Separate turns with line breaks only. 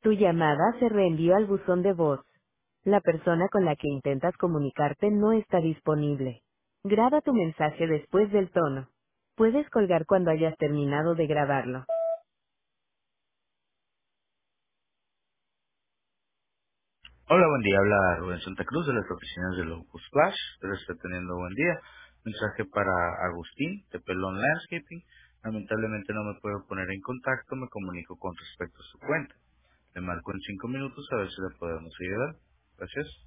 Tu llamada se reenvió al buzón de voz. La persona con la que intentas comunicarte no está disponible. Graba tu mensaje después del tono. Puedes colgar cuando hayas terminado de grabarlo.
Hola, buen día. Habla Rubén Santa Cruz de las oficinas de Locus Flash. Espero esté teniendo buen día. Mensaje para Agustín de Pelón Landscaping. Lamentablemente no me puedo poner en contacto. Me comunico con respecto a su cuenta. Le marco en 5 minutos a ver si le podemos ayudar. Gracias.